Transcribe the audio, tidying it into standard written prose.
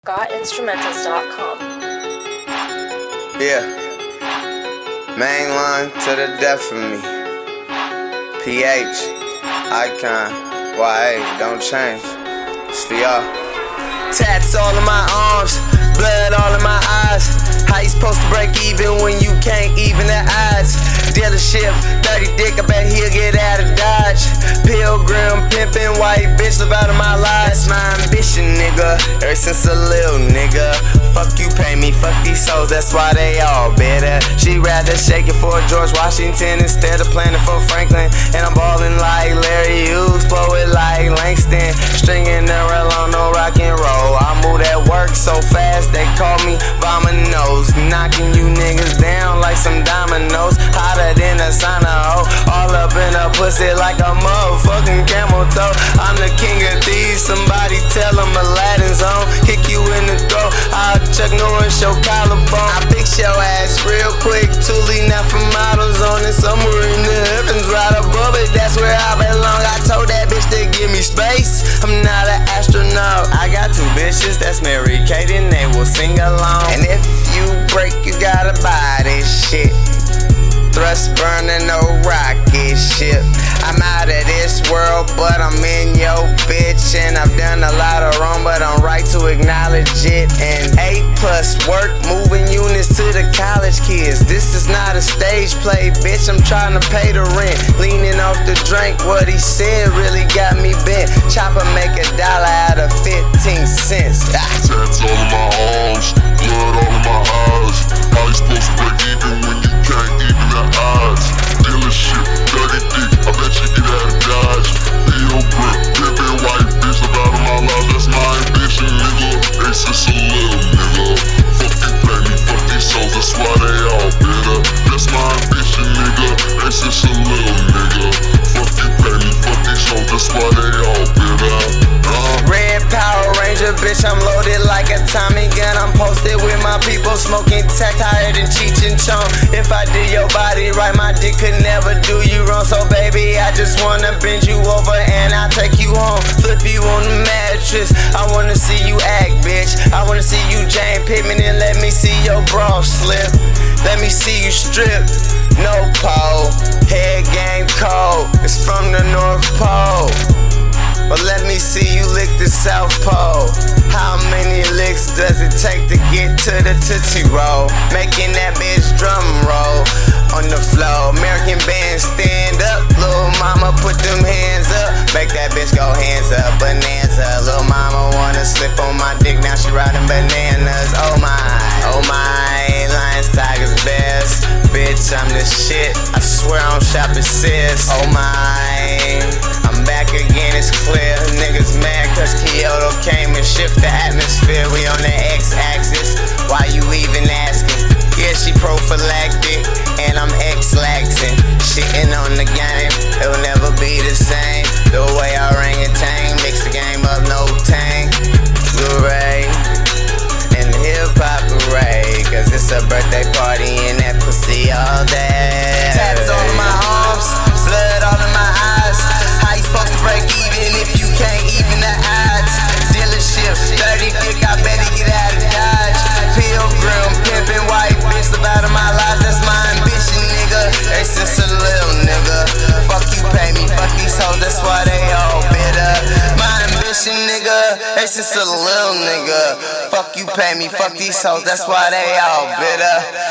GotInstrumentals.com. Yeah, main line to the death of me. PH, icon, YA, don't change. It's for y'all. Tats all in my arms, blood all in my eyes. How you supposed to break even when you can't even the odds? Dealership, dirty dick, I bet he'll get out of Dodge. Pilgrim, pimpin', white bitch, live out of my life. That's my ambition, nigga, ever since a little nigga. Fuck you, pay me, fuck these hoes, that's why they all better. She rather shake it for George Washington instead of playing it for Franklin. And I'm ballin' like Larry Hughes, poet like Langston. Stringing the rail on no rock and roll. I move that work so fast, they call me Vominos. Knocking you niggas down like some dominoes. Hotter than a sauna hoe. All up in a pussy like a motherfucking camel toe. I'm the king of thieves, somebody tell them Aladdin's on. Kick you in the throat, I'll Chuck Norris your collarbone. I fix your ass real quick, Thule not for models on it. Somewhere in the heavens, right above it, that's where I belong. I told that bitch to give me space, I'm not an astronaut. I got two bitches, that's Mary Kate and they will sing along. And if you break, you gotta buy this shit. Thrust burning, no rocket ship. I'm out of this world, but I'm in your bitch. And I've done a lot of wrong, but I'm right to acknowledge it. And A+ work, moving units to the college kids. This is not a stage play, bitch, I'm trying to pay the rent. Leaning off the drink, what he said really got me bent. Chopper make $1 out of 15 cents. Tats all in my arms, blood all in my eyes. How you supposed to break even when you can't even the odds? Dealership, dirty dick, I bet you get out of Dodge. Pilgrim, pimpin', white bitch, live out of my life, that's my ambition, nigga. They just a little nigga. Fuck you, pay me, fuck these souls, that's why they all bitter. That's my ambition, nigga. They just a little nigga. Fuck you, pay me, fuck these souls, that's why they all bitter. Red Power Ranger, bitch, I'm loaded like a Tommy gun. I'm posted with my people, smoking tech higher than Cheech and Chong. If I did your body right, my dick could never do you wrong. So baby, I just wanna bend you over and I'll take you home. Flip you on the mattress, I wanna see you act, bitch. I wanna see you Jane Pittman and let me see your bra slip. Let me see you strip, no pole. Head game cold, it's from the North Pole. But let me see you lick the South Pole. How many licks does it take to get to the Tootsie Roll? Making that bitch drum roll on the floor. American band stand up, little mama put them hands up. Make that bitch go hands up, bonanza. Little mama wanna slip on my dick, now she riding bananas. Oh my, lions, tigers, bears. Bitch, I'm the shit, I swear I'm shopping sis. Oh my, I'm back again, it's clear. Niggas mad cause Kyoto came and shift the atmosphere. We on the X-axis, why you even asking? Yeah, she prophylactic, and I'm X-laxing. Shitting on the game, it'll never be the same. The way orangutan mix the game up, no tang. Blu-ray and hip-hop array, cause it's a birthday party and that pussy all day. Tats all in my arms, blood all in my eyes. How you supposed to break even if you can't even the odds? Dealership, dirty dick, I bet he get out of Dodge. Pilgrim, pimpin', white bitch, live out of my life, that's my ambition, nigga. They since a little nigga. Fuck you, pay me, fuck these hoes, that's why they all bitter. My ambition, nigga. They since a little nigga. Fuck you, pay me, fuck these hoes, that's why they all bitter.